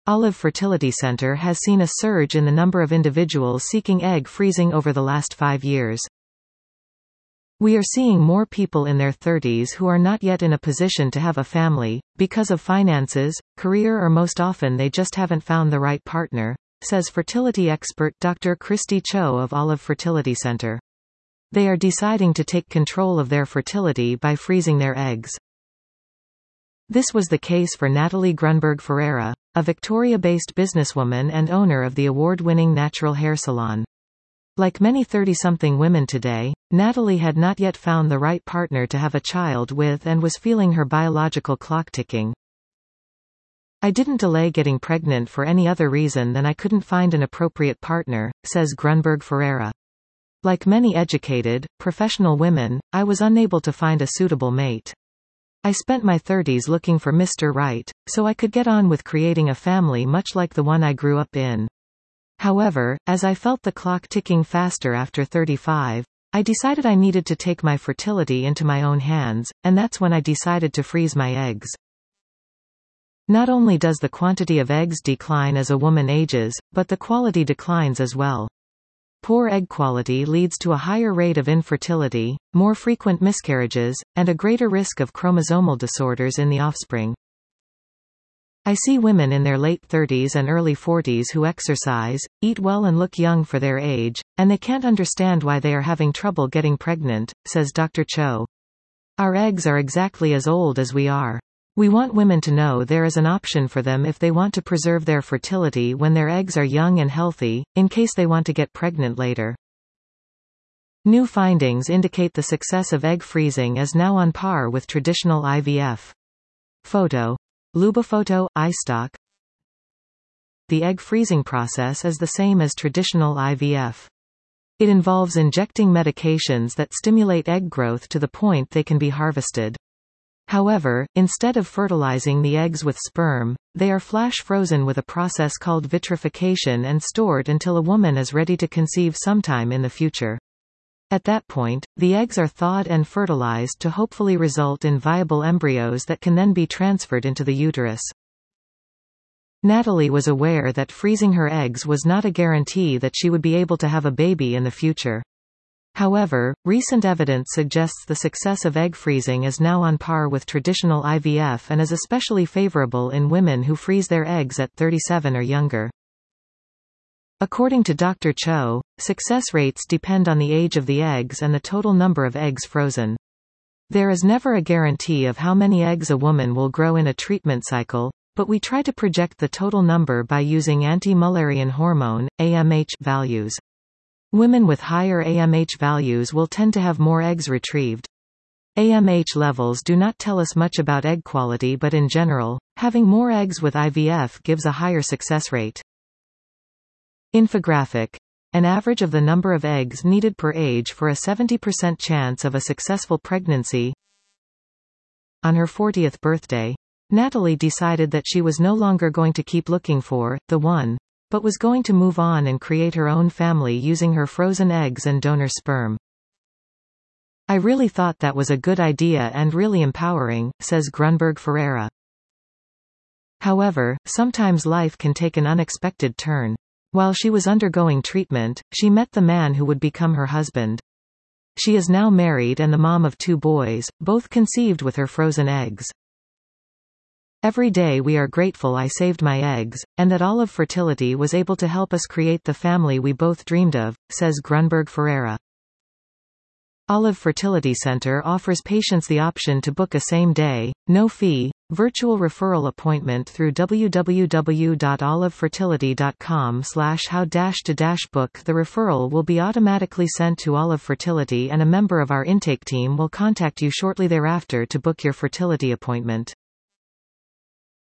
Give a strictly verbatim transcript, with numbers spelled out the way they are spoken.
Olive Fertility Center has seen a surge in the number of individuals seeking egg freezing over the last five years. We are seeing more people in their thirties who are not yet in a position to have a family, because of finances, career, or most often they just haven't found the right partner, says fertility expert Doctor Christy Cho of Olive Fertility Center. They are deciding to take control of their fertility by freezing their eggs. This was the case for Natalie Grunberg Ferreira, a Victoria-based businesswoman and owner of the award-winning natural hair salon. Like many thirty-something women today, Natalie had not yet found the right partner to have a child with and was feeling her biological clock ticking. "I didn't delay getting pregnant for any other reason than I couldn't find an appropriate partner," says Grunberg Ferreira. "Like many educated, professional women, I was unable to find a suitable mate. I spent my thirties looking for Mister Right, so I could get on with creating a family much like the one I grew up in. However, as I felt the clock ticking faster after thirty-five, I decided I needed to take my fertility into my own hands, and that's when I decided to freeze my eggs." Not only does the quantity of eggs decline as a woman ages, but the quality declines as well. Poor egg quality leads to a higher rate of infertility, more frequent miscarriages, and a greater risk of chromosomal disorders in the offspring. "I see women in their late thirties and early forties who exercise, eat well and look young for their age, and they can't understand why they are having trouble getting pregnant," says Doctor Cho. "Our eggs are exactly as old as we are. We want women to know there is an option for them if they want to preserve their fertility when their eggs are young and healthy, in case they want to get pregnant later." New findings indicate the success of egg freezing is now on par with traditional I V F. Photo. Lubophoto, iStock. The egg freezing process is the same as traditional I V F. It involves injecting medications that stimulate egg growth to the point they can be harvested. However, instead of fertilizing the eggs with sperm, they are flash frozen with a process called vitrification and stored until a woman is ready to conceive sometime in the future. At that point, the eggs are thawed and fertilized to hopefully result in viable embryos that can then be transferred into the uterus. Natalie was aware that freezing her eggs was not a guarantee that she would be able to have a baby in the future. However, recent evidence suggests the success of egg freezing is now on par with traditional I V F and is especially favorable in women who freeze their eggs at thirty-seven or younger. According to Doctor Cho, success rates depend on the age of the eggs and the total number of eggs frozen. There is never a guarantee of how many eggs a woman will grow in a treatment cycle, but we try to project the total number by using anti-Mullerian hormone, A M H, values. Women with higher A M H values will tend to have more eggs retrieved. A M H levels do not tell us much about egg quality, but in general, having more eggs with I V F gives a higher success rate. Infographic. An average of the number of eggs needed per age for a seventy percent chance of a successful pregnancy. On her fortieth birthday, Natalie decided that she was no longer going to keep looking for the one, but was going to move on and create her own family using her frozen eggs and donor sperm. "I really thought that was a good idea and really empowering," says Grunberg Ferreira. However, sometimes life can take an unexpected turn. While she was undergoing treatment, she met the man who would become her husband. She is now married and the mom of two boys, both conceived with her frozen eggs. "Every day we are grateful I saved my eggs, and that Olive Fertility was able to help us create the family we both dreamed of," says Grunberg Ferreira. Olive Fertility Center offers patients the option to book a same-day, no-fee, virtual referral appointment through w w w dot olive fertility dot com slash how to book. The referral will be automatically sent to Olive Fertility and a member of our intake team will contact you shortly thereafter to book your fertility appointment.